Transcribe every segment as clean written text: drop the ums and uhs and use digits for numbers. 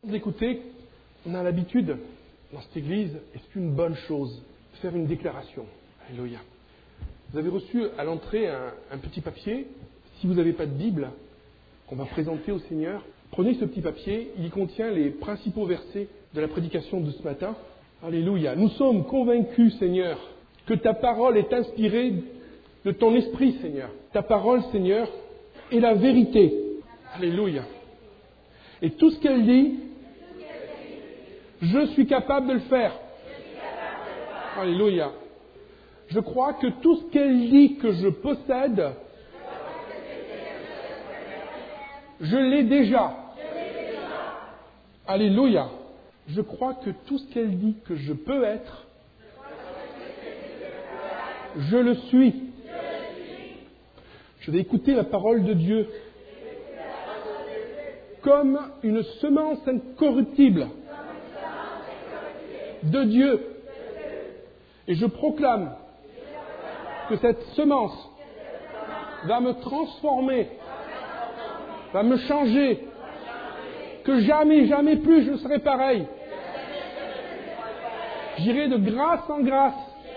Écoutez, on a l'habitude, dans cette église, et c'est une bonne chose, de faire une déclaration. Alléluia. Vous avez reçu à l'entrée un petit papier. Si vous n'avez pas de Bible, qu'on va présenter au Seigneur, prenez ce petit papier. Il contient les principaux versets de la prédication de ce matin. Alléluia. Nous sommes convaincus, Seigneur, que ta parole est inspirée de ton esprit, Seigneur. Ta parole, Seigneur, est la vérité. Alléluia. Et tout ce qu'elle dit, je suis capable de le faire. Alléluia. Je crois que tout ce qu'elle dit que je possède, je l'ai déjà. Alléluia. Je crois que tout ce qu'elle dit que je peux être, je le suis. Je vais écouter la parole de Dieu comme une semence incorruptible de Dieu. Et je proclame que cette semence va me transformer, va me changer, que jamais, jamais plus je ne serai pareil. J'irai de grâce en grâce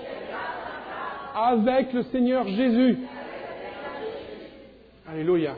avec le Seigneur Jésus. Alléluia.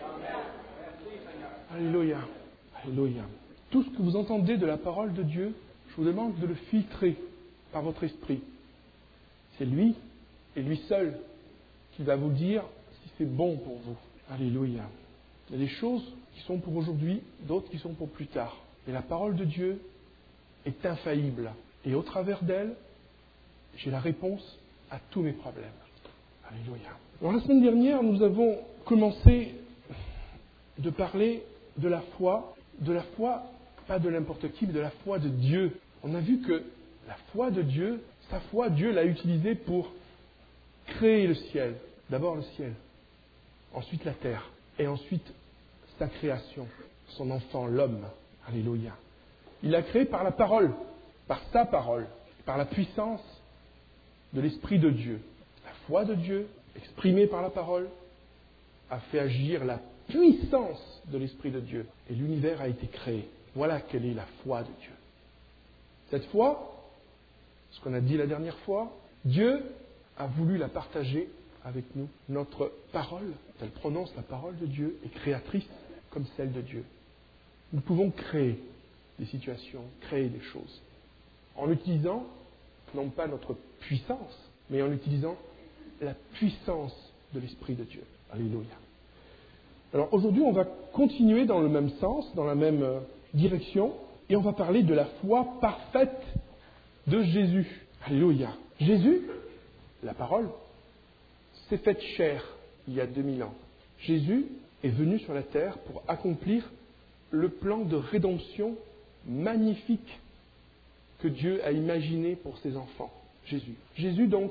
Alléluia. Alléluia. Tout ce que vous entendez de la parole de Dieu, je vous demande de le filtrer par votre esprit. C'est lui et lui seul qui va vous dire si c'est bon pour vous. Alléluia. Il y a des choses qui sont pour aujourd'hui, d'autres qui sont pour plus tard. Et la parole de Dieu est infaillible. Et au travers d'elle, j'ai la réponse à tous mes problèmes. Alléluia. Alors la semaine dernière, nous avons commencé de parler de la foi, pas de n'importe qui, mais de la foi de Dieu. On a vu que la foi de Dieu, sa foi, Dieu l'a utilisée pour créer le ciel. D'abord le ciel, ensuite la terre, et ensuite sa création, son enfant, l'homme. Alléluia. Il l'a créé par la parole, par sa parole, par la puissance de l'Esprit de Dieu. La foi de Dieu, exprimée par la parole, a fait agir la puissance de l'Esprit de Dieu. Et l'univers a été créé. Voilà quelle est la foi de Dieu. Cette foi, ce qu'on a dit la dernière fois, Dieu a voulu la partager avec nous. Notre parole, elle prononce la parole de Dieu, est créatrice comme celle de Dieu. Nous pouvons créer des situations, créer des choses, en utilisant, non pas notre puissance, mais en utilisant la puissance de l'Esprit de Dieu. Alléluia. Alors aujourd'hui, on va continuer dans le même sens, dans la même direction, et on va parler de la foi parfaite de Jésus. Alléluia. Jésus, la parole, s'est faite chair il y a 2000 ans. Jésus est venu sur la terre pour accomplir le plan de rédemption magnifique que Dieu a imaginé pour ses enfants. Jésus. Jésus donc,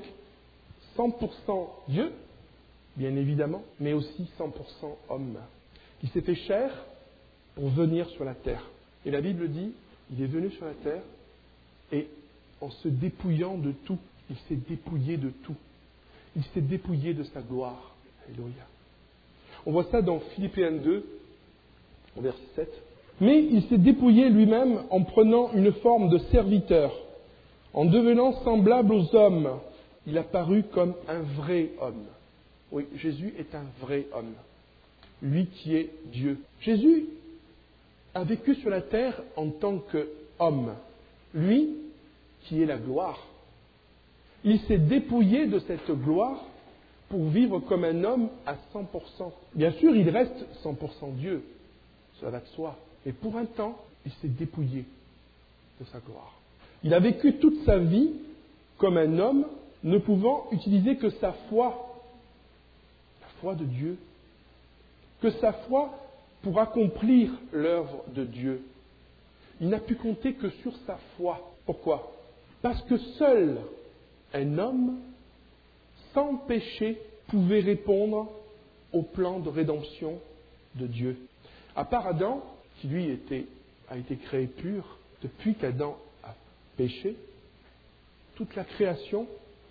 100% Dieu, bien évidemment, mais aussi 100% homme. Il s'est fait chair pour venir sur la terre. Et la Bible dit, il est venu sur la terre et en se dépouillant de tout, il s'est dépouillé de tout. Il s'est dépouillé de sa gloire. Alléluia. On voit ça dans Philippiens 2, au verset 7. Mais il s'est dépouillé lui-même en prenant une forme de serviteur. En devenant semblable aux hommes, il a paru comme un vrai homme. Oui, Jésus est un vrai homme. Lui qui est Dieu. Jésus a vécu sur la terre en tant qu'homme. Lui qui est la gloire. Il s'est dépouillé de cette gloire pour vivre comme un homme à 100%. Bien sûr, il reste 100% Dieu. Ça va de soi. Mais pour un temps, il s'est dépouillé de sa gloire. Il a vécu toute sa vie comme un homme ne pouvant utiliser que sa foi, la foi de Dieu, que sa foi pour accomplir l'œuvre de Dieu. Il n'a pu compter que sur sa foi. Pourquoi ? Parce que seul un homme sans péché pouvait répondre au plan de rédemption de Dieu. À part Adam, qui lui a été créé pur, depuis qu'Adam a péché, toute la création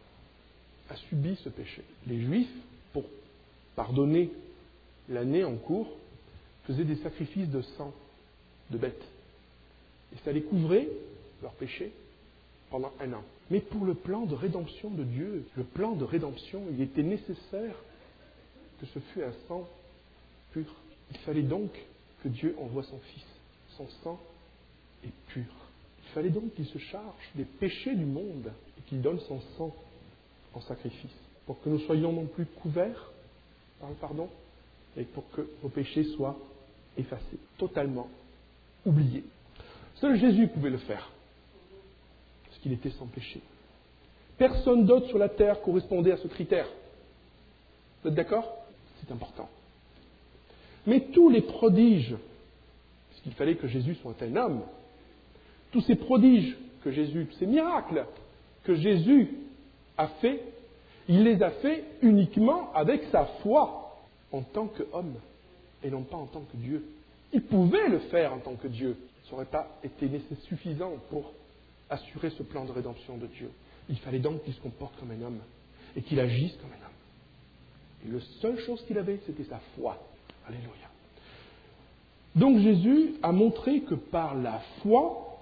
a subi ce péché. Les Juifs, pour pardonner l'année en cours, faisaient des sacrifices de sang de bêtes. Et ça les couvrait, leurs péchés, pendant 1 an. Mais pour le plan de rédemption de Dieu, le plan de rédemption, il était nécessaire que ce fût un sang pur. Il fallait donc que Dieu envoie son Fils. Son sang est pur. Il fallait donc qu'il se charge des péchés du monde et qu'il donne son sang en sacrifice, pour que nous soyons non plus couverts par le pardon, et pour que nos péchés soient effacés, totalement oubliés. Seul Jésus pouvait le faire, parce qu'il était sans péché. Personne d'autre sur la terre correspondait à ce critère. Vous êtes d'accord ? C'est important. Mais tous les prodiges, puisqu'il fallait que Jésus soit un homme, tous ces prodiges que Jésus, tous ces miracles que Jésus a fait, il les a fait uniquement avec sa foi en tant qu'homme et non pas en tant que Dieu. Il pouvait le faire en tant que Dieu. Ça n'aurait pas été suffisant pour assurer ce plan de rédemption de Dieu. Il fallait donc qu'il se comporte comme un homme et qu'il agisse comme un homme. Et la seule chose qu'il avait, c'était sa foi. Alléluia. Donc Jésus a montré que par la foi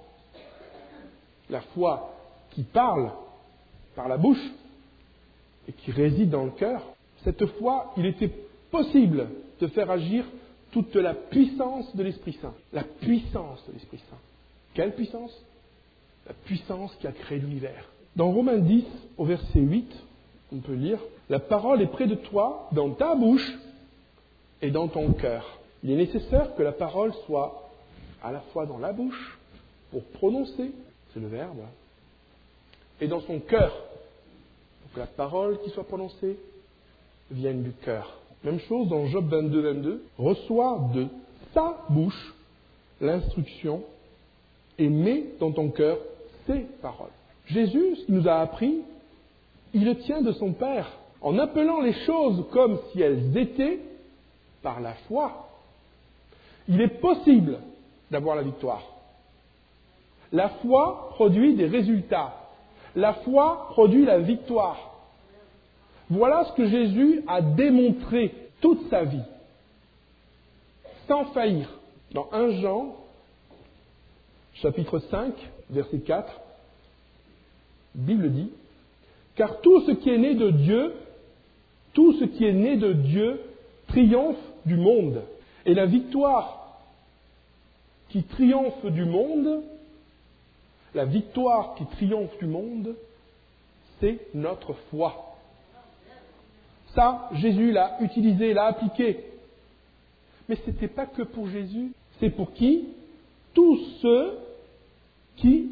qui parle par la bouche et qui réside dans le cœur, cette foi, il était possible de faire agir toute la puissance de l'Esprit Saint. La puissance de l'Esprit Saint. Quelle puissance ? La puissance qui a créé l'univers. Dans Romains 10, au verset 8, on peut lire « La parole est près de toi, dans ta bouche et dans ton cœur. Il est nécessaire que la parole soit à la fois dans la bouche, pour prononcer, c'est le verbe, et dans son cœur, pour que la parole qui soit prononcée vienne du cœur. » Même chose dans Job 22, 22. « Reçois de sa bouche l'instruction et mets dans ton cœur ses paroles. » Jésus, ce qu'il nous a appris, il le tient de son Père, en appelant les choses comme si elles étaient par la foi. Il est possible d'avoir la victoire. La foi produit des résultats. La foi produit la victoire. Voilà ce que Jésus a démontré toute sa vie, sans faillir. Dans 1 Jean, chapitre 5, verset 4, la Bible dit « Car tout ce qui est né de Dieu, triomphe du monde. Et la victoire qui triomphe du monde, c'est notre foi. » Ça, Jésus l'a utilisé, l'a appliqué. Mais ce n'était pas que pour Jésus. C'est pour qui ? Tous ceux qui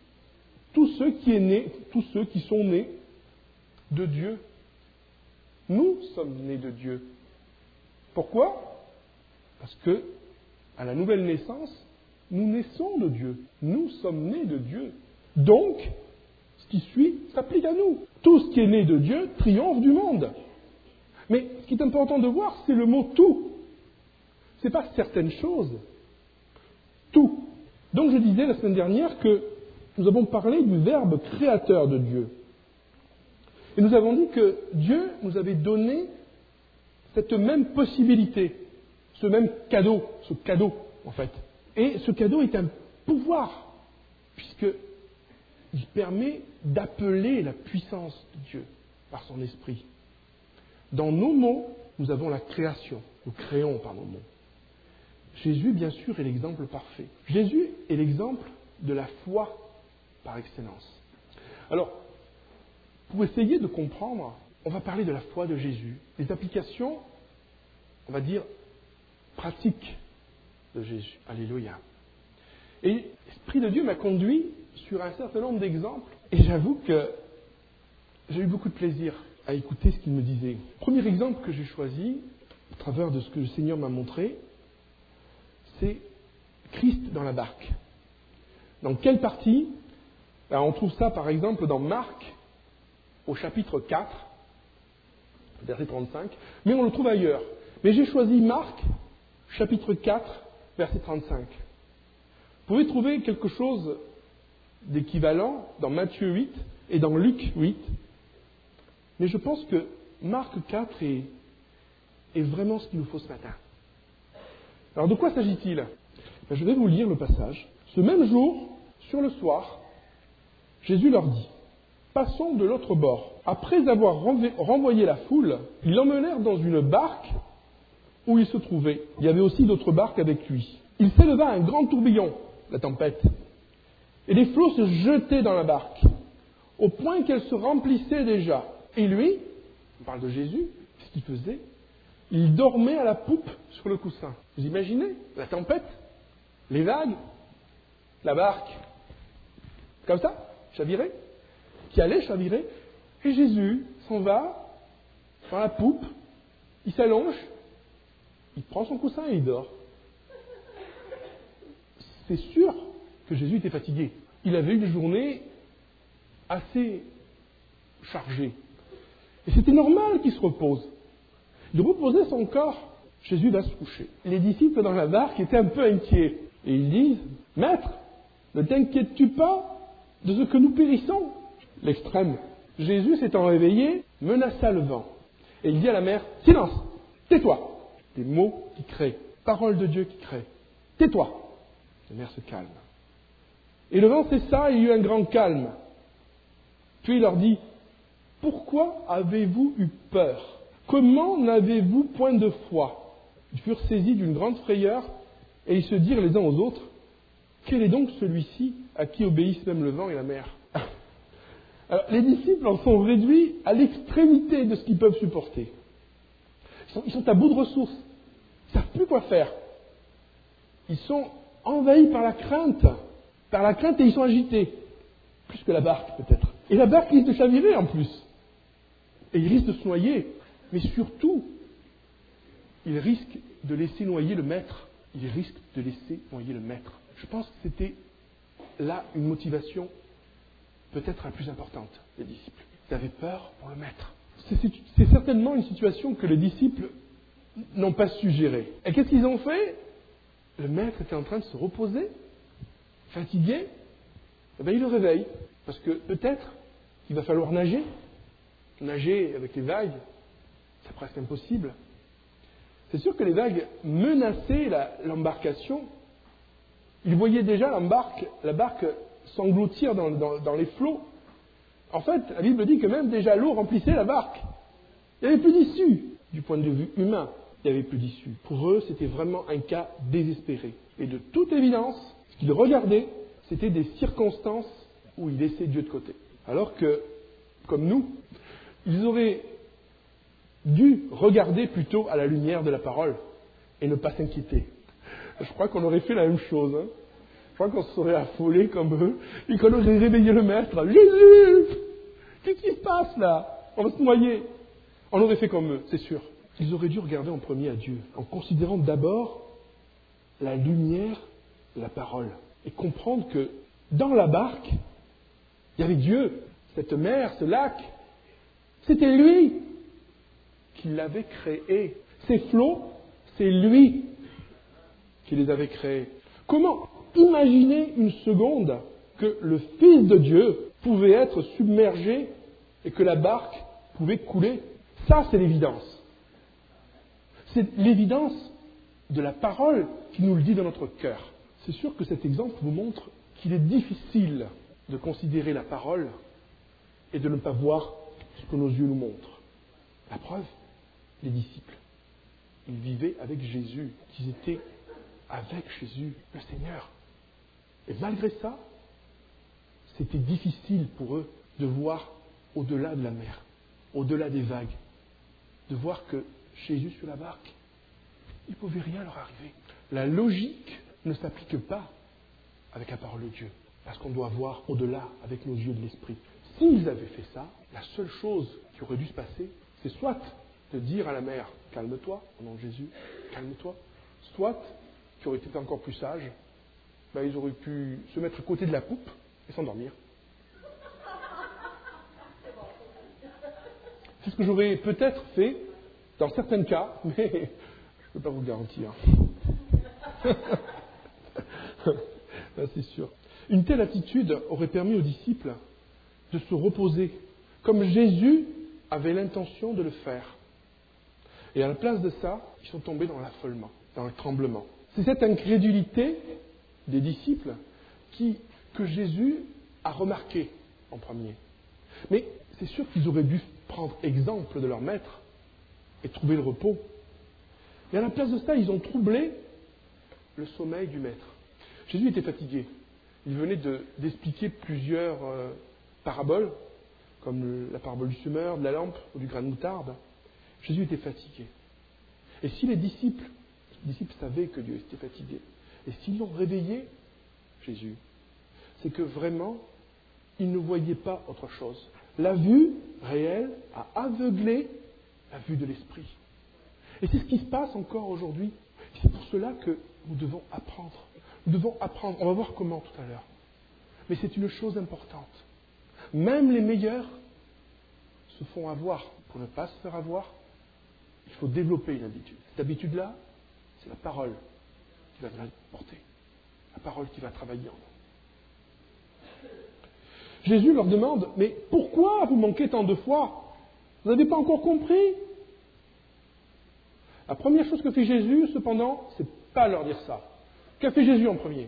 sont nés de Dieu. Nous sommes nés de Dieu. Pourquoi ? Parce que, à la nouvelle naissance, nous naissons de Dieu. Nous sommes nés de Dieu. Donc, ce qui suit s'applique à nous. Tout ce qui est né de Dieu triomphe du monde. Mais ce qui est important de voir, c'est le mot « tout ». Ce n'est pas certaines choses. Tout. Donc je disais la semaine dernière que nous avons parlé du verbe créateur de Dieu. Et nous avons dit que Dieu nous avait donné cette même possibilité, ce même cadeau, en fait. Et ce cadeau est un pouvoir, puisqu'il permet d'appeler la puissance de Dieu par son esprit. Dans nos mots, nous avons la création. Nous créons par nos mots. Jésus, bien sûr, est l'exemple parfait. Jésus est l'exemple de la foi par excellence. Alors, pour essayer de comprendre, on va parler de la foi de Jésus, des applications, on va dire, pratiques de Jésus. Alléluia. Et l'Esprit de Dieu m'a conduit sur un certain nombre d'exemples, et j'avoue que j'ai eu beaucoup de plaisir à écouter ce qu'il me disait. Le premier exemple que j'ai choisi, à travers de ce que le Seigneur m'a montré, c'est Christ dans la barque. Dans quelle partie ? On trouve ça par exemple dans Marc, au chapitre 4, verset 35, mais on le trouve ailleurs. Mais j'ai choisi Marc, chapitre 4, verset 35. Vous pouvez trouver quelque chose d'équivalent dans Matthieu 8 et dans Luc 8, mais je pense que Marc 4 est vraiment ce qu'il nous faut ce matin. Alors de quoi s'agit-il ? Je vais vous lire le passage. Ce même jour, sur le soir, Jésus leur dit, « Passons de l'autre bord. » Après avoir renvoyé la foule, ils l'emmenèrent dans une barque où il se trouvait. Il y avait aussi d'autres barques avec lui. Il s'éleva un grand tourbillon, la tempête, et les flots se jetaient dans la barque, au point qu'elle se remplissait déjà. Et lui, on parle de Jésus, qu'est-ce qu'il faisait? Il dormait à la poupe sur le coussin. Vous imaginez la tempête, les vagues, la barque, comme ça, chavirée, qui allait chavirer, et Jésus s'en va dans la poupe, il s'allonge, il prend son coussin et il dort. C'est sûr que Jésus était fatigué. Il avait une journée assez chargée. Et c'était normal qu'il se repose. Il reposait son corps. Jésus va se coucher. Les disciples dans la barque étaient un peu inquiets. Et ils disent, « Maître, ne t'inquiètes-tu pas de ce que nous périssons ?» L'extrême. Jésus s'étant réveillé, menaça le vent. Et il dit à la mer, « Silence, tais-toi !» Des mots qui créent. Parole de Dieu qui crée. « Tais-toi !» La mer se calme. Et le vent cessa et il y eut un grand calme. Puis il leur dit, « Pourquoi avez-vous eu peur? Comment n'avez-vous point de foi ?» Ils furent saisis d'une grande frayeur et ils se dirent les uns aux autres, « Quel est donc celui-ci à qui obéissent même le vent et la mer ?» Alors, les disciples en sont réduits à l'extrémité de ce qu'ils peuvent supporter. Ils sont à bout de ressources. Ils ne savent plus quoi faire. Ils sont envahis par la crainte et ils sont agités. Plus que la barque, peut-être. Et la barque risque de chavirer en plus. Et ils risquent de se noyer. Mais surtout, ils risquent de laisser noyer le maître. Ils risquent de laisser noyer le maître. Je pense que c'était là une motivation peut-être la plus importante des disciples. Ils avaient peur pour le maître. C'est certainement une situation que les disciples n'ont pas su gérer. Et qu'est-ce qu'ils ont fait? Le maître était en train de se reposer, fatigué. Eh bien, il le réveille. Parce que peut-être qu'il va falloir nager. Nager avec les vagues, c'est presque impossible. C'est sûr que les vagues menaçaient l'embarcation. Ils voyaient déjà la barque s'engloutir dans les flots. En fait, la Bible dit que même déjà l'eau remplissait la barque. Il n'y avait plus d'issue. Du point de vue humain, il n'y avait plus d'issue. Pour eux, c'était vraiment un cas désespéré. Et de toute évidence, ce qu'ils regardaient, c'était des circonstances où ils laissaient Dieu de côté. Alors que, comme nous, ils auraient dû regarder plutôt à la lumière de la parole et ne pas s'inquiéter. Je crois qu'on aurait fait la même chose. Je crois qu'on se serait affolé comme eux et qu'on aurait réveillé le maître. Jésus, qu'est-ce qui se passe là? On va se noyer. On aurait fait comme eux, c'est sûr. Ils auraient dû regarder en premier à Dieu, en considérant d'abord la lumière de la parole et comprendre que dans la barque, il y avait Dieu, cette mer, ce lac. C'était lui qui l'avait créé. Ces flots, c'est lui qui les avait créés. Comment imaginer une seconde que le Fils de Dieu pouvait être submergé et que la barque pouvait couler? Ça, c'est l'évidence. C'est l'évidence de la parole qui nous le dit dans notre cœur. C'est sûr que cet exemple vous montre qu'il est difficile de considérer la parole et de ne pas voir ce que nos yeux nous montrent. La preuve, les disciples, ils vivaient avec Jésus, ils étaient avec Jésus, le Seigneur. Et malgré ça, c'était difficile pour eux de voir au-delà de la mer, au-delà des vagues, de voir que Jésus sur la barque, il ne pouvait rien leur arriver. La logique ne s'applique pas avec la parole de Dieu, parce qu'on doit voir au-delà avec nos yeux de l'esprit. S'ils avaient fait ça, la seule chose qui aurait dû se passer, c'est soit de dire à la mer, calme-toi, au nom de Jésus, calme-toi, soit, qui aurait été encore plus sage, ils auraient pu se mettre à côté de la poupe et s'endormir. C'est ce que j'aurais peut-être fait dans certains cas, mais je ne peux pas vous le garantir. C'est sûr. Une telle attitude aurait permis aux disciples de se reposer, comme Jésus avait l'intention de le faire. Et à la place de ça, ils sont tombés dans l'affolement, dans le tremblement. C'est cette incrédulité des disciples que Jésus a remarqué en premier. Mais c'est sûr qu'ils auraient dû prendre exemple de leur maître et trouver le repos. Mais à la place de ça, ils ont troublé le sommeil du maître. Jésus était fatigué. Il venait d'expliquer plusieurs paraboles, comme la parabole du semeur, de la lampe ou du grain de moutarde. Jésus était fatigué. Et si les disciples savaient que Dieu était fatigué, et s'ils l'ont réveillé, Jésus, c'est que vraiment, ils ne voyaient pas autre chose. La vue réelle a aveuglé la vue de l'esprit. Et c'est ce qui se passe encore aujourd'hui. C'est pour cela que nous devons apprendre. Nous devons apprendre. On va voir comment tout à l'heure. Mais c'est une chose importante. Même les meilleurs se font avoir. Pour ne pas se faire avoir, il faut développer une habitude. Cette habitude-là, c'est la parole qui va nous porter. La parole qui va travailler en nous. Jésus leur demande, mais pourquoi vous manquez tant de foi? Vous n'avez pas encore compris? La première chose que fait Jésus, cependant, c'est pas leur dire ça. Qu'a fait Jésus en premier?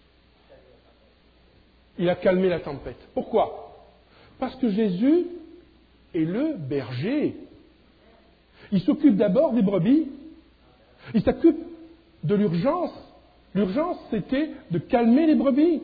Il a calmé la tempête. Pourquoi? Parce que Jésus est le berger. Il s'occupe d'abord des brebis. Il s'occupe de l'urgence. L'urgence, c'était de calmer les brebis.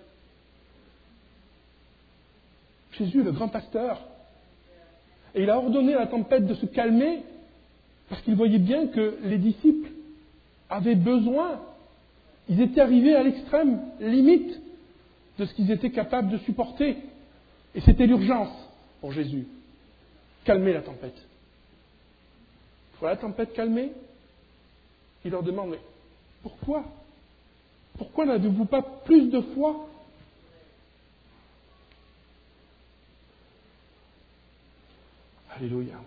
Jésus est le grand pasteur. Et il a ordonné à la tempête de se calmer parce qu'il voyait bien que les disciples avaient besoin. Ils étaient arrivés à l'extrême limite de ce qu'ils étaient capables de supporter. Et c'était l'urgence pour Jésus. Calmer la tempête. Il faut la tempête calmer. Il leur demande, mais pourquoi? Pourquoi n'avez-vous pas plus de foi? Alléluia.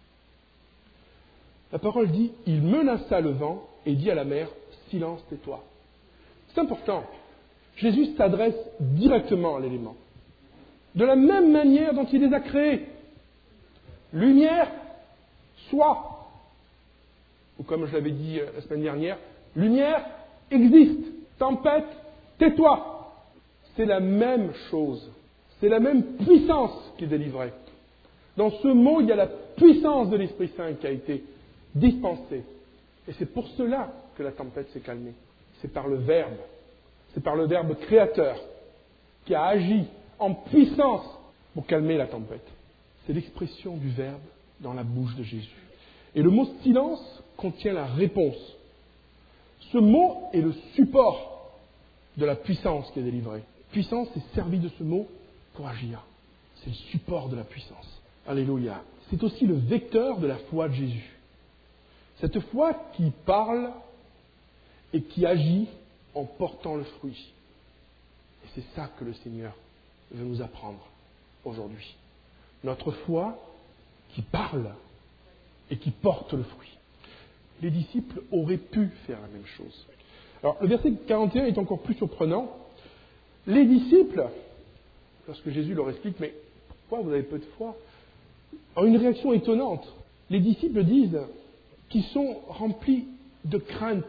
La parole dit, il menaça le vent et dit à la mer, silence, tais-toi. C'est important. Jésus s'adresse directement à l'élément. De la même manière dont il les a créés. Lumière, sois. Ou comme je l'avais dit la semaine dernière, lumière, existe. Tempête, tais-toi. C'est la même chose. C'est la même puissance qui est délivrée. Dans ce mot, il y a la puissance de l'Esprit Saint qui a été dispensée. Et c'est pour cela que la tempête s'est calmée. C'est par le Verbe. C'est par le Verbe créateur qui a agi en puissance pour calmer la tempête. C'est l'expression du Verbe dans la bouche de Jésus. Et le mot silence contient la réponse. Ce mot est le support de la puissance qui est délivrée. Puissance est servie de ce mot pour agir. C'est le support de la puissance. Alléluia. C'est aussi le vecteur de la foi de Jésus. Cette foi qui parle et qui agit en portant le fruit. Et c'est ça que le Seigneur veut nous apprendre aujourd'hui. Notre foi qui parle et qui porte le fruit. Les disciples auraient pu faire la même chose. Alors, le verset 41 est encore plus surprenant. Les disciples, lorsque Jésus leur explique, mais pourquoi vous avez peu de foi? ont une réaction étonnante. Les disciples disent qu'ils sont remplis de crainte.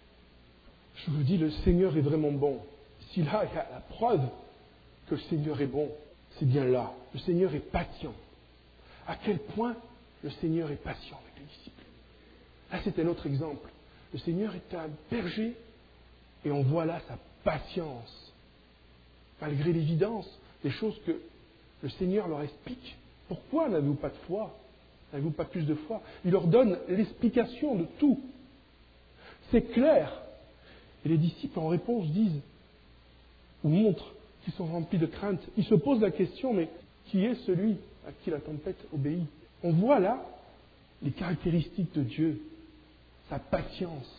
Je vous dis, le Seigneur est vraiment bon. Si là, il y a la preuve que le Seigneur est bon, c'est bien là. Le Seigneur est patient. À quel point le Seigneur est patient avec les disciples. Là, c'est un autre exemple. Le Seigneur est un berger et on voit là sa patience. Malgré l'évidence des choses que le Seigneur leur explique. Pourquoi n'avez-vous pas de foi? N'avez-vous pas plus de foi? Il leur donne l'explication de tout. C'est clair. Et les disciples, en réponse, disent, ou montrent qu'ils sont remplis de crainte. Ils se posent la question, mais qui est celui à qui la tempête obéit? On voit là les caractéristiques de Dieu, sa patience.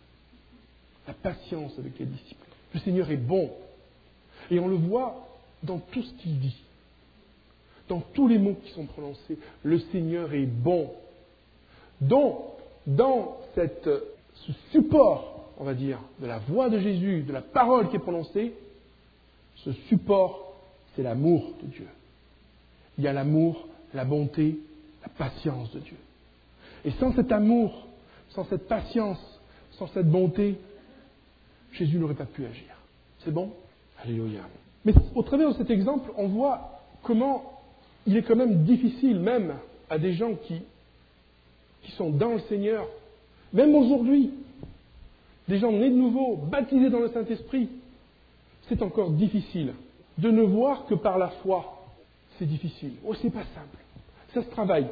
La patience avec les disciples. Le Seigneur est bon. Et on le voit dans tout ce qu'il dit. Dans tous les mots qui sont prononcés. Le Seigneur est bon. Donc, dans ce support, on va dire, de la voix de Jésus, de la parole qui est prononcée, ce support, c'est l'amour de Dieu. Il y a l'amour, la bonté, la patience de Dieu. Et sans cet amour, sans cette patience, sans cette bonté, Jésus n'aurait pas pu agir. C'est bon? Alléluia. Mais au travers de cet exemple, on voit comment il est quand même difficile, même à des gens qui sont dans le Seigneur, même aujourd'hui, des gens nés de nouveau, baptisés dans le Saint-Esprit, c'est encore difficile de ne voir que par la foi. C'est difficile. Oh, c'est pas simple. Ça se travaille.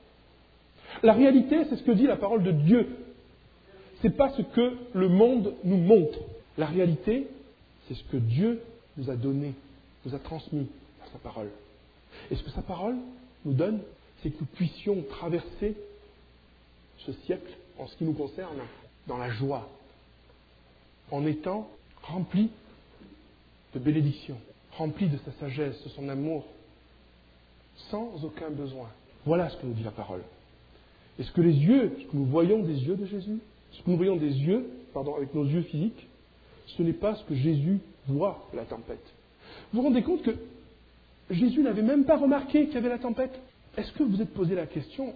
La réalité, c'est ce que dit la parole de Dieu. C'est pas ce que le monde nous montre. La réalité, c'est ce que Dieu nous a donné, nous a transmis par sa parole. Et ce que sa parole nous donne, c'est que nous puissions traverser ce siècle, en ce qui nous concerne, dans la joie, en étant remplis de bénédictions, remplis de sa sagesse, de son amour, sans aucun besoin. Voilà ce que nous dit la parole. Et ce que nous voyons des yeux de Jésus, ce que nous voyons avec nos yeux physiques, ce n'est pas ce que Jésus voit, la tempête. Vous vous rendez compte que Jésus n'avait même pas remarqué qu'il y avait la tempête? Est-ce que vous vous êtes posé la question?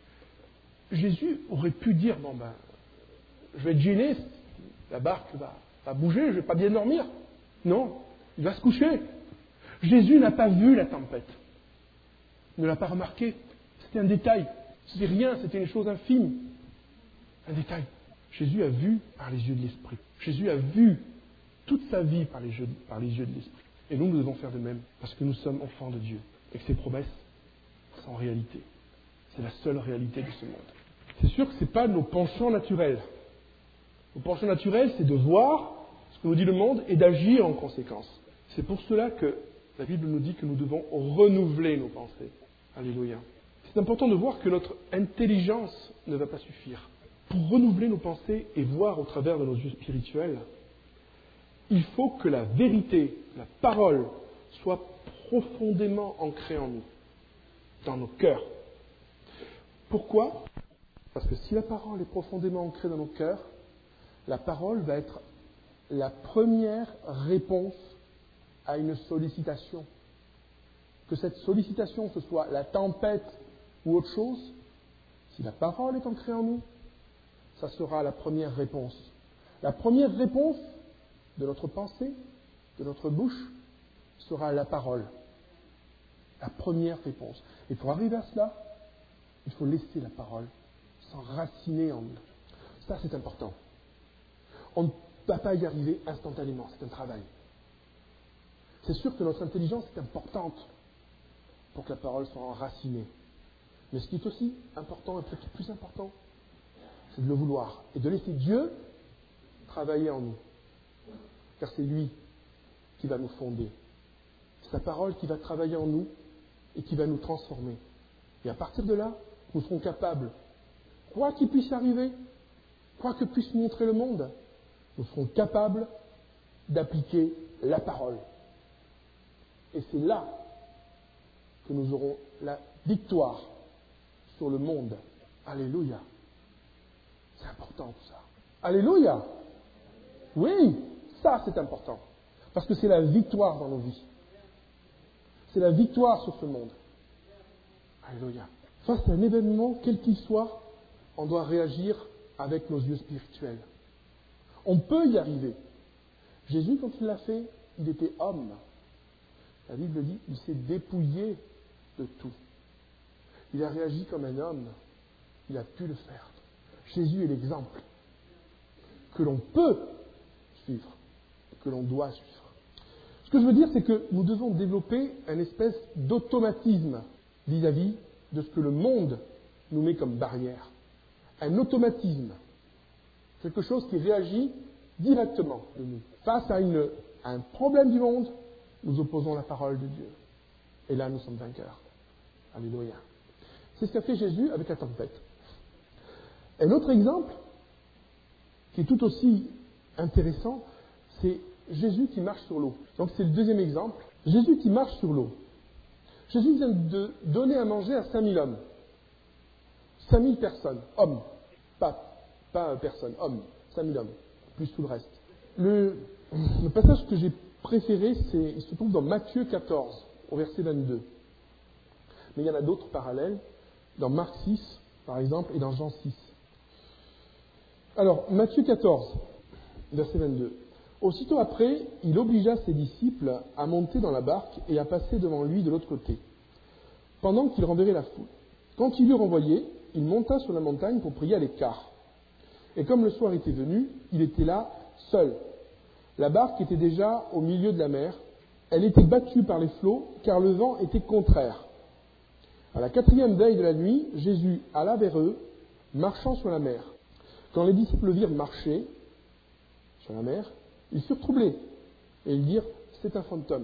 Jésus aurait pu dire, je vais être gêné, la barque va bouger, je ne vais pas bien dormir. Non, il va se coucher. Jésus n'a pas vu la tempête. Il ne l'a pas remarqué. C'était un détail. C'était rien, c'était une chose infime. Un détail. Jésus a vu par les yeux de l'Esprit. Jésus a vu toute sa vie par les yeux de l'Esprit. Et nous devons faire de même, parce que nous sommes enfants de Dieu. Et que ses promesses sont en réalité. C'est la seule réalité de ce monde. C'est sûr que ce n'est pas nos penchants naturels. Nos penchants naturels, c'est de voir ce que nous dit le monde et d'agir en conséquence. C'est pour cela que la Bible nous dit que nous devons renouveler nos pensées. Alléluia. C'est important de voir que notre intelligence ne va pas suffire. Pour renouveler nos pensées et voir au travers de nos yeux spirituels, il faut que la vérité, la parole, soit profondément ancrée en nous, dans nos cœurs. Pourquoi ? Parce que si la parole est profondément ancrée dans nos cœurs, la parole va être la première réponse à une sollicitation. Que cette sollicitation, ce soit la tempête ou autre chose, si la parole est ancrée en nous, ça sera la première réponse. La première réponse de notre pensée, de notre bouche, sera la parole. La première réponse. Et pour arriver à cela, il faut laisser la parole s'enraciner en nous. Ça, c'est important. On ne va pas y arriver instantanément, c'est un travail. C'est sûr que notre intelligence est importante pour que la parole soit enracinée. Mais ce qui est aussi important, et peut-être plus important, c'est de le vouloir et de laisser Dieu travailler en nous. Car c'est lui qui va nous fonder. C'est sa parole qui va travailler en nous et qui va nous transformer. Et à partir de là, nous serons capables, quoi qu'il puisse arriver, quoi que puisse montrer le monde, nous serons capables d'appliquer la parole. Et c'est là que nous aurons la victoire sur le monde. Alléluia. C'est important tout ça. Alléluia. Oui, ça c'est important. Parce que c'est la victoire dans nos vies. C'est la victoire sur ce monde. Alléluia. Face à un événement, quel qu'il soit, on doit réagir avec nos yeux spirituels. On peut y arriver. Jésus, quand il l'a fait, il était homme. La Bible dit, il s'est dépouillé de tout. Il a réagi comme un homme. Il a pu le faire. Jésus est l'exemple que l'on peut suivre, que l'on doit suivre. Ce que je veux dire, c'est que nous devons développer une espèce d'automatisme vis-à-vis de ce que le monde nous met comme barrière. Un automatisme. Quelque chose qui réagit directement de nous. Face à un problème du monde, nous opposons la parole de Dieu. Et là, nous sommes vainqueurs. Alléluia. C'est ce qu'a fait Jésus avec la tempête. Un autre exemple, qui est tout aussi intéressant, c'est Jésus qui marche sur l'eau. Donc c'est le deuxième exemple. Jésus qui marche sur l'eau. Jésus vient de donner à manger à 5000 hommes. 5000 personnes, hommes. Pas personnes, hommes. 5000 hommes, plus tout le reste. Le passage que j'ai préféré, il se trouve dans Matthieu 14, au verset 22. Mais il y en a d'autres parallèles, dans Marc 6, par exemple, et dans Jean 6. Alors, Matthieu 14, verset 22. Aussitôt après, il obligea ses disciples à monter dans la barque et à passer devant lui de l'autre côté, pendant qu'il renverrait la foule. Quand il eut renvoyé, il monta sur la montagne pour prier à l'écart. Et comme le soir était venu, il était là, seul. La barque était déjà au milieu de la mer. Elle était battue par les flots, car le vent était contraire. À la 4e veille de la nuit, Jésus alla vers eux, marchant sur la mer. Quand les disciples le virent marcher sur la mer, ils furent troublés, et ils dirent, c'est un fantôme.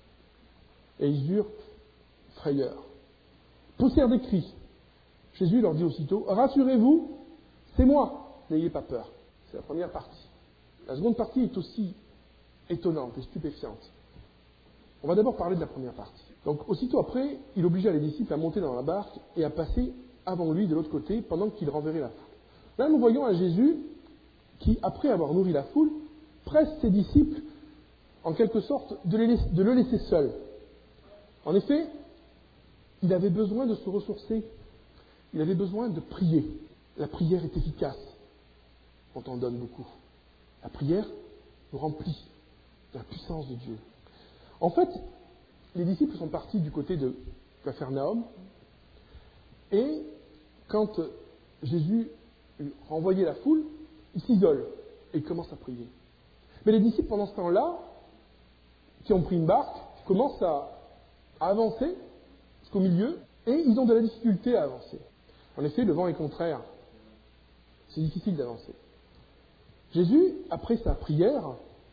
Et ils eurent frayeur. Poussèrent des cris. Jésus leur dit aussitôt, rassurez-vous, c'est moi, n'ayez pas peur. C'est la première partie. La seconde partie est aussi étonnante et stupéfiante. On va d'abord parler de la première partie. Donc, aussitôt après, il obligea les disciples à monter dans la barque et à passer avant lui de l'autre côté pendant qu'il renverrait la foule. Là, nous voyons un Jésus qui, après avoir nourri la foule, presse ses disciples, en quelque sorte, de le laisser seul. En effet, il avait besoin de se ressourcer. Il avait besoin de prier. La prière est efficace quand on donne beaucoup. La prière nous remplit de la puissance de Dieu. En fait, les disciples sont partis du côté de Capharnaüm et quand Jésus renvoyait la foule, il s'isole et il commence à prier. Mais les disciples, pendant ce temps-là, qui ont pris une barque, commencent à avancer jusqu'au milieu et ils ont de la difficulté à avancer. En effet, le vent est contraire. C'est difficile d'avancer. Jésus, après sa prière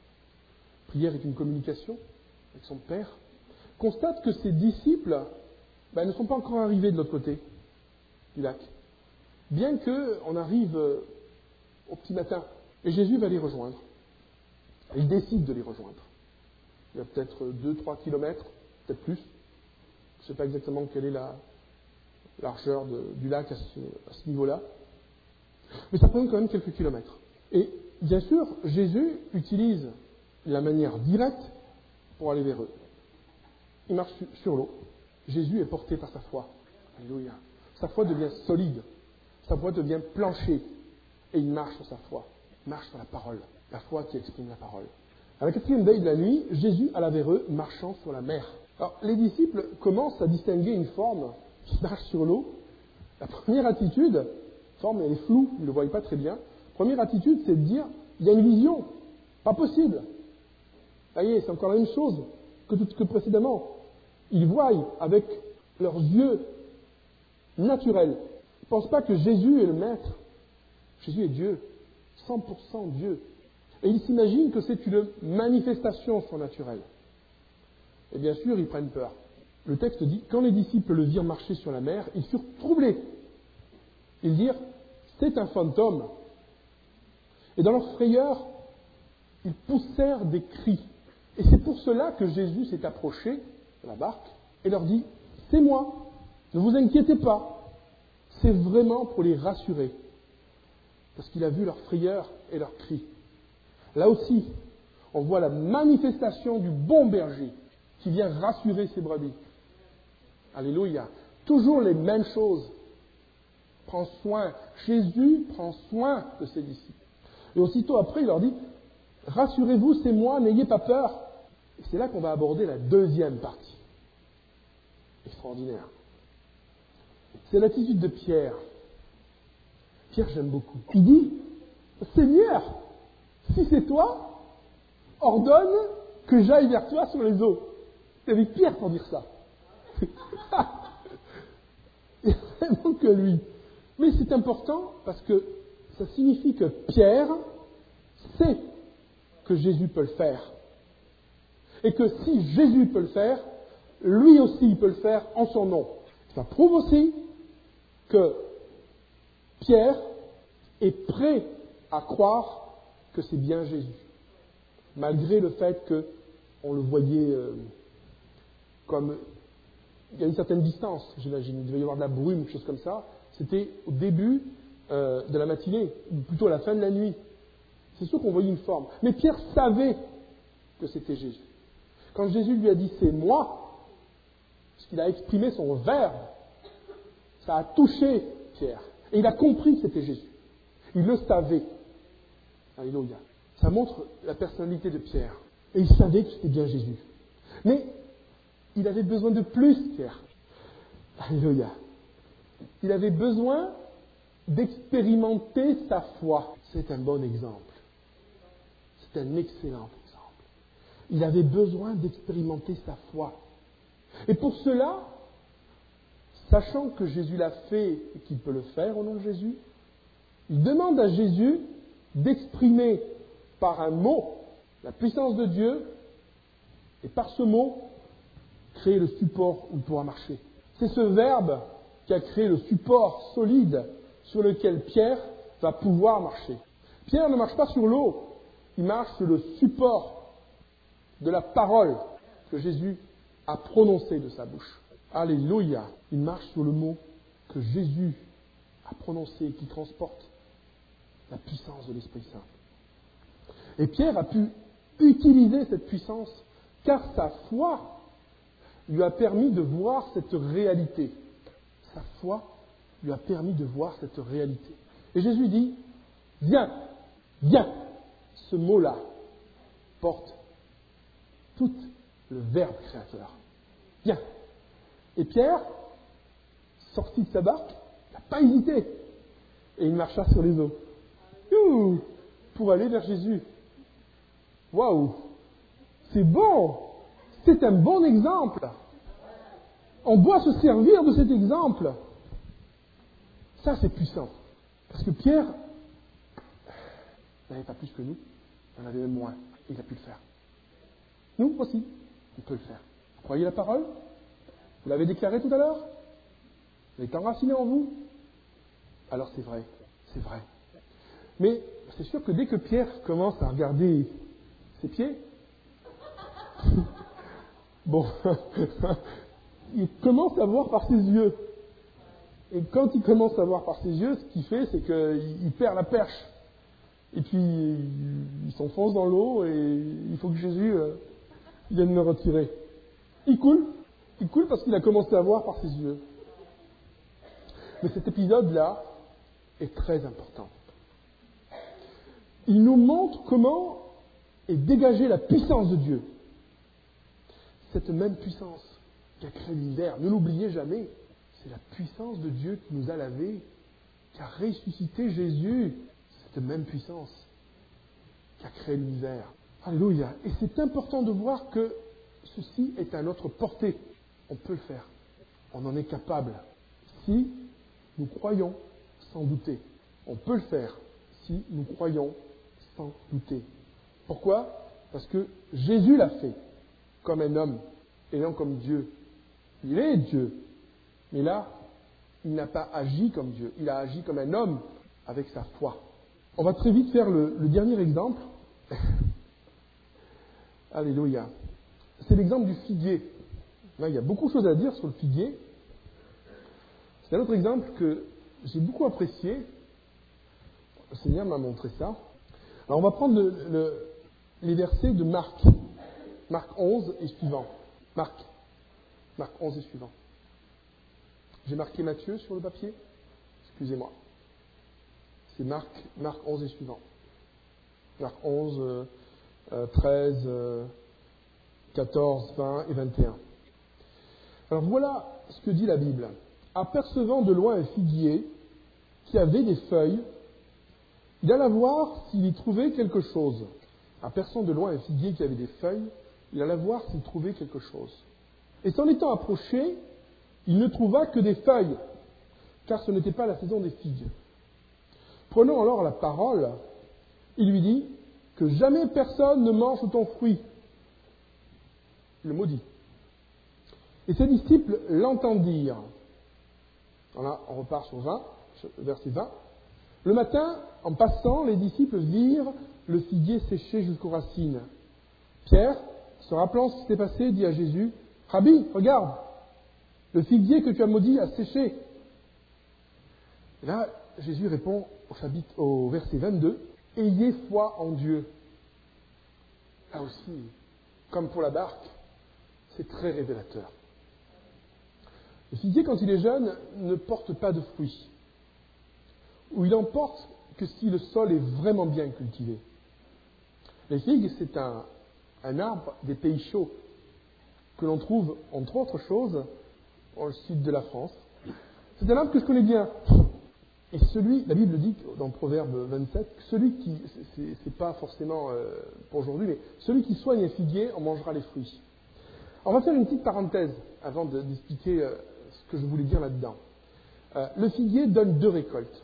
est une communication avec son Père, constate que ses disciples ne sont pas encore arrivés de l'autre côté du lac. Bien qu'on arrive au petit matin, et Jésus va les rejoindre. Il décide de les rejoindre. Il y a peut-être 2-3 kilomètres, peut-être plus. Je ne sais pas exactement quelle est la largeur du lac à ce niveau-là. Mais ça prend quand même quelques kilomètres. Et bien sûr, Jésus utilise la manière directe pour aller vers eux. Il marche sur l'eau. Jésus est porté par sa foi. Alléluia. Sa foi devient solide. Sa foi devient plancher. Et il marche sur sa foi. Il marche sur la parole. La foi qui exprime la parole. À la 4e veille de la nuit, Jésus alla vers eux, marchant sur la mer. Alors, les disciples commencent à distinguer une forme qui marche sur l'eau. La première attitude, forme elle est floue, ils ne le voient pas très bien. Première attitude, c'est de dire, il y a une vision. Pas possible. Ça y est, c'est encore la même chose que précédemment. Ils voient avec leurs yeux naturels. Ils ne pensent pas que Jésus est le Maître. Jésus est Dieu. 100% Dieu. Et ils s'imaginent que c'est une manifestation surnaturelle. Et bien sûr, ils prennent peur. Le texte dit, quand les disciples le virent marcher sur la mer, ils furent troublés. Ils dirent, c'est un fantôme. Et dans leur frayeur, ils poussèrent des cris. Et c'est pour cela que Jésus s'est approché de la barque et leur dit, c'est moi, ne vous inquiétez pas. C'est vraiment pour les rassurer. Parce qu'il a vu leur frayeur et leurs cris. Là aussi, on voit la manifestation du bon berger qui vient rassurer ses brebis. Alléluia. Toujours les mêmes choses. Prends soin. Jésus prend soin de ses disciples. Et aussitôt après, il leur dit, rassurez-vous, c'est moi, n'ayez pas peur. Et c'est là qu'on va aborder la deuxième partie. Extraordinaire. C'est l'attitude de Pierre. Pierre, j'aime beaucoup. Il dit, Seigneur, si c'est toi, ordonne que j'aille vers toi sur les eaux. C'est avec Pierre pour dire ça. Il n'y a vraiment que lui. Mais c'est important parce que ça signifie que Pierre sait que Jésus peut le faire. Et que si Jésus peut le faire, lui aussi il peut le faire en son nom. Ça prouve aussi que Pierre est prêt à croire que c'est bien Jésus. Malgré le fait qu'on le voyait comme... Il y a une certaine distance, j'imagine. Il devait y avoir de la brume, quelque chose comme ça. C'était au début de la matinée, ou plutôt à la fin de la nuit. C'est sûr qu'on voyait une forme. Mais Pierre savait que c'était Jésus. Quand Jésus lui a dit « c'est moi », parce qu'il a exprimé son verbe, ça a touché Pierre. Et il a compris que c'était Jésus. Il le savait. Alléluia. Ça montre la personnalité de Pierre. Et il savait que c'était bien Jésus. Mais il avait besoin de plus, Pierre. Alléluia. Il avait besoin d'expérimenter sa foi. C'est un bon exemple. C'est un excellent exemple. Il avait besoin d'expérimenter sa foi. Et pour cela, sachant que Jésus l'a fait et qu'il peut le faire au nom de Jésus, il demande à Jésus d'exprimer par un mot la puissance de Dieu et par ce mot créer le support où il pourra marcher. C'est ce verbe qui a créé le support solide sur lequel Pierre va pouvoir marcher. Pierre ne marche pas sur l'eau, il marche sur le support de la parole que Jésus a prononcée de sa bouche. Alléluia! Il marche sur le mot que Jésus a prononcé et qui transporte la puissance de l'Esprit Saint. Et Pierre a pu utiliser cette puissance car sa foi lui a permis de voir cette réalité. Sa foi lui a permis de voir cette réalité. Et Jésus dit, viens, viens. Ce mot-là porte tout le Verbe créateur. Viens. Et Pierre, sorti de sa barque, n'a pas hésité. Et il marcha sur les eaux. Pour aller vers Jésus. Waouh! C'est bon! C'est un bon exemple. On doit se servir de cet exemple. Ça, c'est puissant. Parce que Pierre n'avait pas plus que nous, il en avait même moins. Il a pu le faire. Nous aussi, on peut le faire. Vous croyez la parole? Vous l'avez déclaré tout à l'heure? Elle est enracinée en vous? Alors c'est vrai, c'est vrai. Mais c'est sûr que dès que Pierre commence à regarder ses pieds, bon, il commence à voir par ses yeux. Et quand il commence à voir par ses yeux, ce qu'il fait, c'est qu'il perd la perche. Et puis, il s'enfonce dans l'eau et il faut que Jésus vienne le retirer. Il coule parce qu'il a commencé à voir par ses yeux. Mais cet épisode-là est très important. Il nous montre comment est dégagée la puissance de Dieu. Cette même puissance qui a créé l'univers, ne l'oubliez jamais, c'est la puissance de Dieu qui nous a lavés, qui a ressuscité Jésus. Cette même puissance qui a créé l'univers. Alléluia. Et c'est important de voir que ceci est à notre portée. On peut le faire. On en est capable. Si nous croyons sans douter. On peut le faire si nous croyons sans douter. Pourquoi? Parce que Jésus l'a fait comme un homme et non comme Dieu. Il est Dieu. Mais là, il n'a pas agi comme Dieu. Il a agi comme un homme avec sa foi. On va très vite faire le dernier exemple. Alléluia. C'est l'exemple du figuier. Là, il y a beaucoup de choses à dire sur le figuier. C'est un autre exemple que j'ai beaucoup apprécié. Le Seigneur m'a montré ça. Alors, on va prendre les versets de Marc. Marc 11 et suivant. Marc 11 et suivant. J'ai marqué Matthieu sur le papier. Excusez-moi. C'est Marc 11 et suivant. Marc 11, 13, 14, 20 et 21. Alors voilà ce que dit la Bible. Apercevant de loin un figuier qui avait des feuilles, il alla voir s'il y trouvait quelque chose. Apercevant de loin un figuier qui avait des feuilles, il alla voir s'il trouvait quelque chose. Et s'en étant approché, il ne trouva que des feuilles, car ce n'était pas la saison des figues. Prenant alors la parole, il lui dit que jamais personne ne mange ton fruit. Il le maudit. Et ses disciples l'entendirent. Voilà, on repart sur 20, verset 20. Le matin, en passant, les disciples virent le figuier séché jusqu'aux racines. Pierre, se rappelant ce qui s'était passé, dit à Jésus, « Rabbi, regarde, le figuier que tu as maudit a séché. » Et là, Jésus répond au verset 22, « Ayez foi en Dieu. » Là aussi, comme pour la barque, c'est très révélateur. Le figuier, quand il est jeune, ne porte pas de fruits. Ou il en porte que si le sol est vraiment bien cultivé. Les figues, c'est un arbre des pays chauds que l'on trouve, entre autres choses, dans le sud de la France. C'est un arbre que je connais bien. Et la Bible dit dans Proverbe 27, que celui qui, c'est pas forcément pour aujourd'hui, mais celui qui soigne les figuiers en mangera les fruits. On va faire une petite parenthèse avant d'expliquer ce que je voulais dire là-dedans. Le figuier donne 2 récoltes.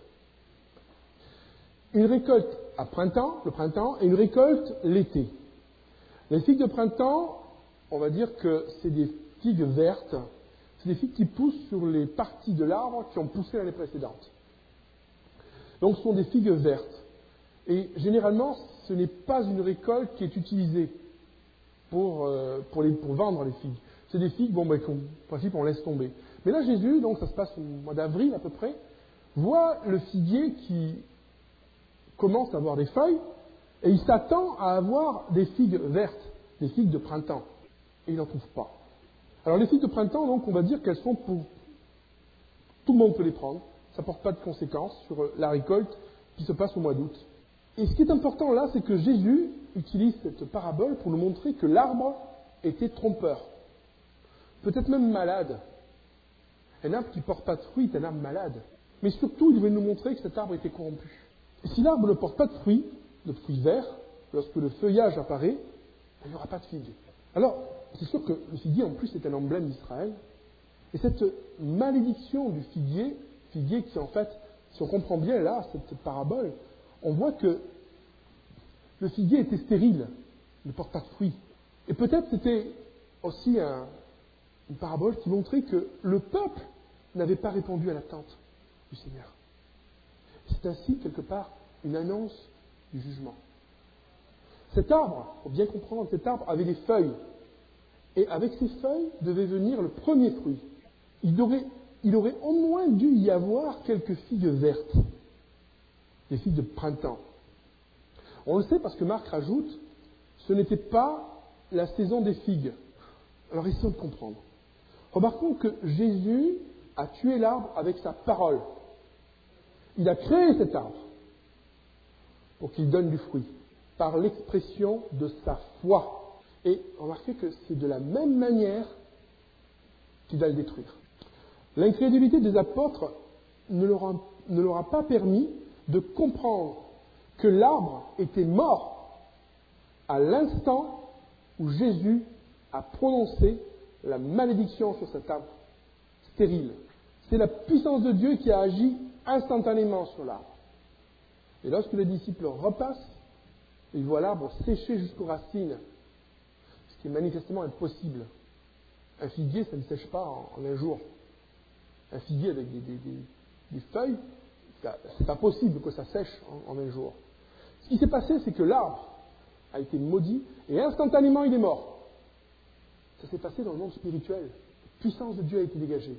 Une récolte le printemps, et une récolte l'été. Les figues de printemps, on va dire que c'est des figues vertes, c'est des figues qui poussent sur les parties de l'arbre qui ont poussé l'année précédente. Donc ce sont des figues vertes. Et généralement, ce n'est pas une récolte qui est utilisée pour vendre les figues. C'est des figues, qu'en principe, on laisse tomber. Mais là, Jésus, donc ça se passe au mois d'avril à peu près, voit le figuier qui commence à avoir des feuilles, et il s'attend à avoir des figues vertes, des figues de printemps. Et il n'en trouve pas. Alors les figues de printemps, donc, on va dire qu'elles sont pour... Tout le monde peut les prendre. Ça ne porte pas de conséquences sur la récolte qui se passe au mois d'août. Et ce qui est important là, c'est que Jésus utilise cette parabole pour nous montrer que l'arbre était trompeur. Peut-être même malade. Un arbre qui ne porte pas de fruits est un arbre malade. Mais surtout, il veut nous montrer que cet arbre était corrompu. Et si l'arbre ne porte pas de fruits verts, lorsque le feuillage apparaît, il n'y aura pas de figues. Alors, c'est sûr que le figuier, en plus, est un emblème d'Israël. Et cette malédiction du figuier qui, en fait, si on comprend bien là, cette parabole, on voit que le figuier était stérile, il ne porte pas de fruits. Et peut-être c'était aussi une parabole qui montrait que le peuple n'avait pas répondu à l'attente du Seigneur. C'est ainsi, quelque part, une annonce du jugement. Cet arbre, il faut bien comprendre, cet arbre avait des feuilles. Et avec ces feuilles devait venir le premier fruit. Il aurait au moins dû y avoir quelques figues vertes, des figues de printemps. On le sait parce que Marc rajoute, ce n'était pas la saison des figues. Alors essayons de comprendre. Remarquons que Jésus a tué l'arbre avec sa parole. Il a créé cet arbre pour qu'il donne du fruit, par l'expression de sa foi. Et remarquez que c'est de la même manière qu'il va le détruire. L'incrédulité des apôtres ne leur a pas permis de comprendre que l'arbre était mort à l'instant où Jésus a prononcé la malédiction sur cet arbre stérile. C'est la puissance de Dieu qui a agi instantanément sur l'arbre. Et lorsque les disciples repassent, ils voient l'arbre séché jusqu'aux racines, ce qui est manifestement impossible. Un figuier, ça ne sèche pas en un jour. Un figuier avec des feuilles, c'est pas possible que ça sèche en un jour. Ce qui s'est passé, c'est que l'arbre a été maudit et instantanément il est mort. Ça s'est passé dans le monde spirituel. La puissance de Dieu a été dégagée.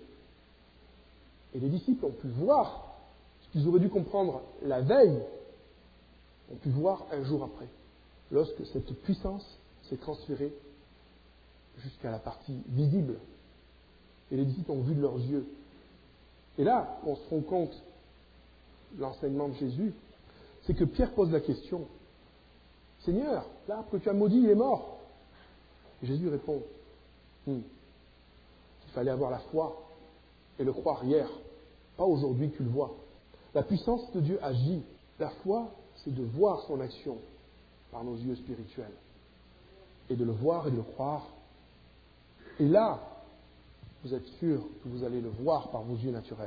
Et les disciples ont pu voir ce qu'ils auraient dû comprendre la veille, ont pu voir un jour après, lorsque cette puissance s'est transférée jusqu'à la partie visible. Et les disciples ont vu de leurs yeux. Et là, on se rend compte de l'enseignement de Jésus, c'est que Pierre pose la question, Seigneur, l'arbre que tu as maudit, il est mort. Et Jésus répond, il fallait avoir la foi et le croire hier, pas aujourd'hui que tu le vois. La puissance de Dieu agit. La foi, c'est de voir son action par nos yeux spirituels. Et de le voir et de le croire. Et là, vous êtes sûr que vous allez le voir par vos yeux naturels.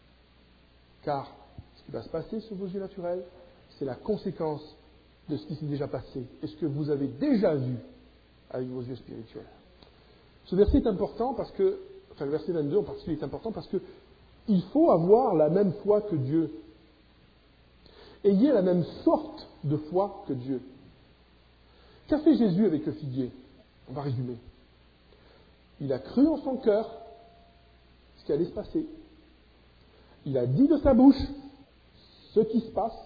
Car ce qui va se passer sur vos yeux naturels, c'est la conséquence de ce qui s'est déjà passé et ce que vous avez déjà vu avec vos yeux spirituels. Ce verset est important parce que, le verset 22 en particulier est important parce que il faut avoir la même foi que Dieu. Ayez la même sorte de foi que Dieu. Qu'a fait Jésus avec le figuier? On va résumer. Il a cru en son cœur ce qui allait se passer. Il a dit de sa bouche ce qui se passe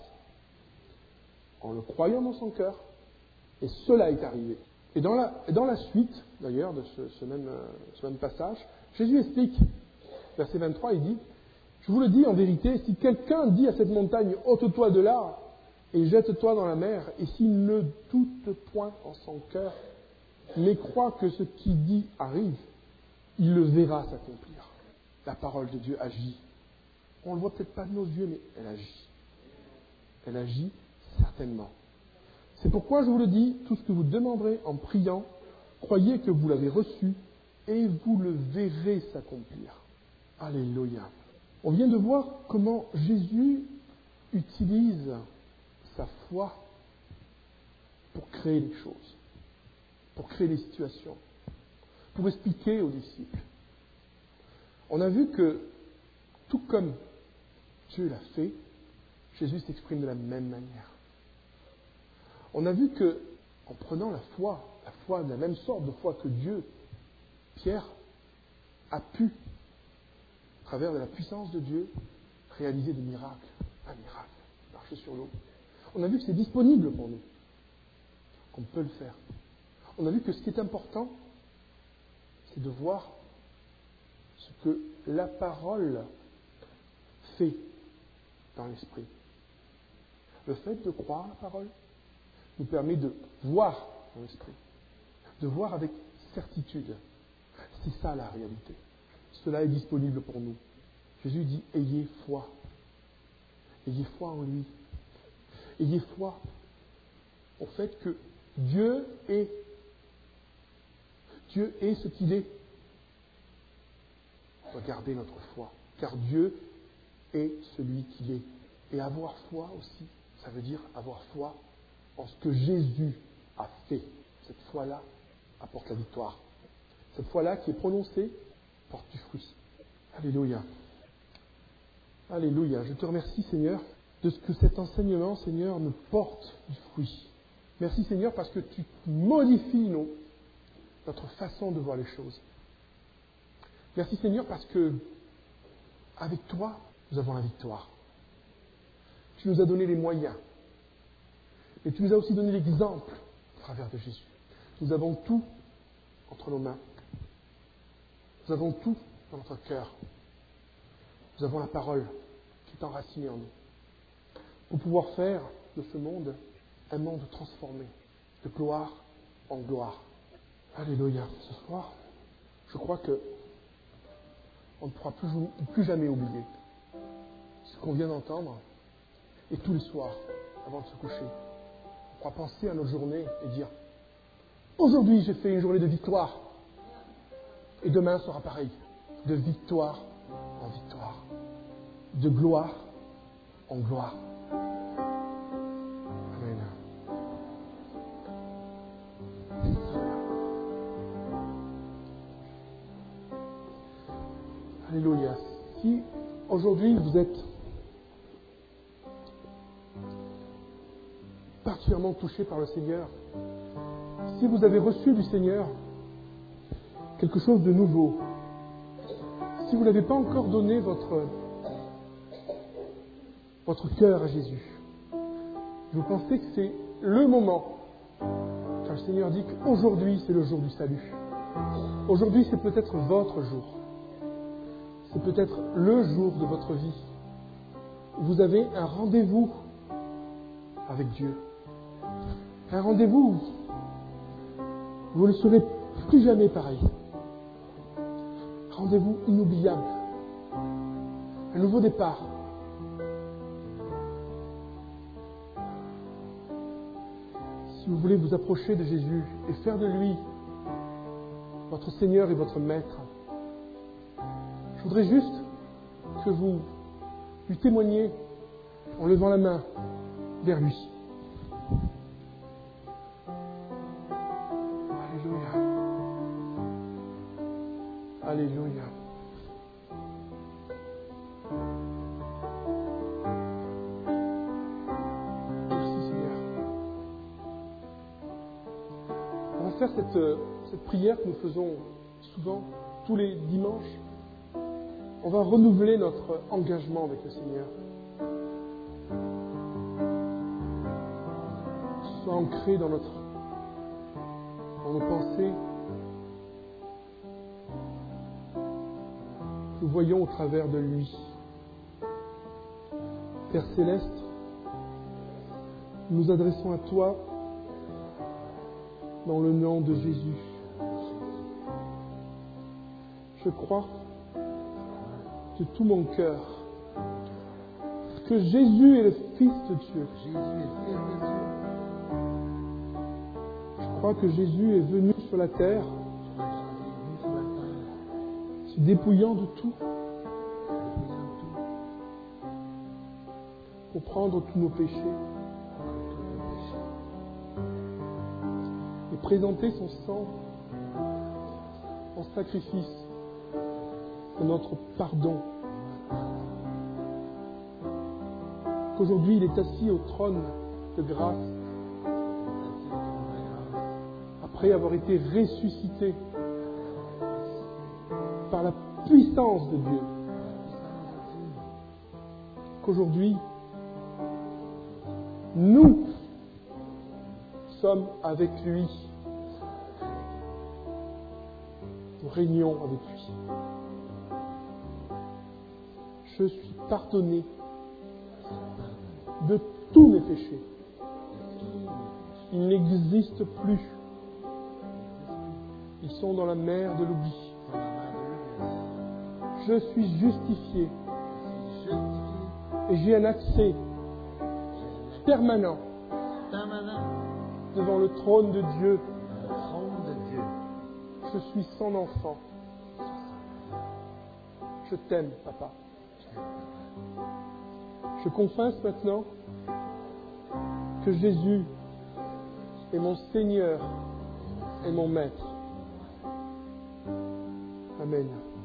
en le croyant dans son cœur, et cela est arrivé. Et dans la suite, d'ailleurs, de ce même passage, Jésus explique, verset 23, il dit, « Je vous le dis en vérité, si quelqu'un dit à cette montagne, ôte-toi de là, et jette-toi dans la mer, et s'il ne doute point en son cœur, mais croit que ce qu'il dit arrive, il le verra s'accomplir. La parole de Dieu agit. On ne le voit peut-être pas de nos yeux, mais elle agit. Elle agit certainement. C'est pourquoi je vous le dis, tout ce que vous demanderez en priant, croyez que vous l'avez reçu et vous le verrez s'accomplir. Alléluia. On vient de voir comment Jésus utilise sa foi pour créer les choses, pour créer les situations, pour expliquer aux disciples. On a vu que, tout comme Dieu l'a fait, Jésus s'exprime de la même manière. On a vu que, en prenant la foi de la même sorte de foi que Dieu, Pierre a pu, à travers de la puissance de Dieu, réaliser des miracles. Un miracle, marcher sur l'eau. On a vu que c'est disponible pour nous, qu'on peut le faire. On a vu que ce qui est important, c'est de voir ce que la parole fait dans l'esprit. Le fait de croire la parole nous permet de voir dans l'esprit, de voir avec certitude. C'est ça la réalité. Cela est disponible pour nous. Jésus dit, ayez foi. Ayez foi en lui. Ayez foi au fait que Dieu est ce qu'il est. On doit garder notre foi, car Dieu est celui qu'il est. Et avoir foi aussi, ça veut dire avoir foi en ce que Jésus a fait. Cette foi-là apporte la victoire. Cette foi-là qui est prononcée porte du fruit. Alléluia. Alléluia. Je te remercie, Seigneur, de ce que cet enseignement, Seigneur, me porte du fruit. Merci, Seigneur, parce que tu modifies notre façon de voir les choses. Merci, Seigneur, parce que avec toi, nous avons la victoire. Tu nous as donné les moyens. Et tu nous as aussi donné l'exemple à travers de Jésus. Nous avons tout entre nos mains. Nous avons tout dans notre cœur. Nous avons la parole qui est enracinée en nous. Pour pouvoir faire de ce monde un monde transformé, de gloire en gloire. Alléluia. Ce soir, je crois que on ne pourra plus jamais oublier ce qu'on vient d'entendre. Et tous les soirs, avant de se coucher, on pourra penser à notre journée et dire « Aujourd'hui, j'ai fait une journée de victoire. Et demain sera pareil. De victoire en victoire. De gloire en gloire. » Amen. Alléluia. Si aujourd'hui vous êtes particulièrement touché par le Seigneur, si vous avez reçu du Seigneur quelque chose de nouveau, si vous n'avez pas encore donné votre cœur à Jésus, vous pensez que c'est le moment, car le Seigneur dit qu'aujourd'hui c'est le jour du salut. Aujourd'hui c'est peut-être votre jour. C'est peut-être le jour de votre vie. Vous avez un rendez-vous avec Dieu. Un rendez-vous où vous ne serez plus jamais pareil. Rendez-vous inoubliable. Un nouveau départ. Si vous voulez vous approcher de Jésus et faire de lui votre Seigneur et votre Maître, je voudrais juste que vous lui témoigniez en levant la main vers lui. Alléluia. Alléluia. Merci Seigneur. On va faire cette prière que nous faisons souvent, tous les dimanches. On va renouveler notre engagement avec le Seigneur. Que ce soit ancré dans nos pensées. Nous voyons au travers de lui. Père Céleste, Nous nous adressons à toi dans le nom de Jésus. Je crois de tout mon cœur que Jésus est le Fils de Dieu. Je crois que Jésus est venu sur la terre, se dépouillant de tout, pour prendre tous nos péchés et présenter son sang en sacrifice pour notre pardon. Qu'aujourd'hui il est assis au trône de grâce après avoir été ressuscité par la puissance de Dieu. Qu'aujourd'hui nous sommes avec lui. Nous régnons avec lui. Je suis pardonné de tous mes péchés. Ils n'existent plus. Ils sont dans la mer de l'oubli. Je suis justifié. Et j'ai un accès permanent devant le trône de Dieu. Je suis son enfant. Je t'aime, papa. Je confesse maintenant que Jésus est mon Seigneur et mon Maître. Amen.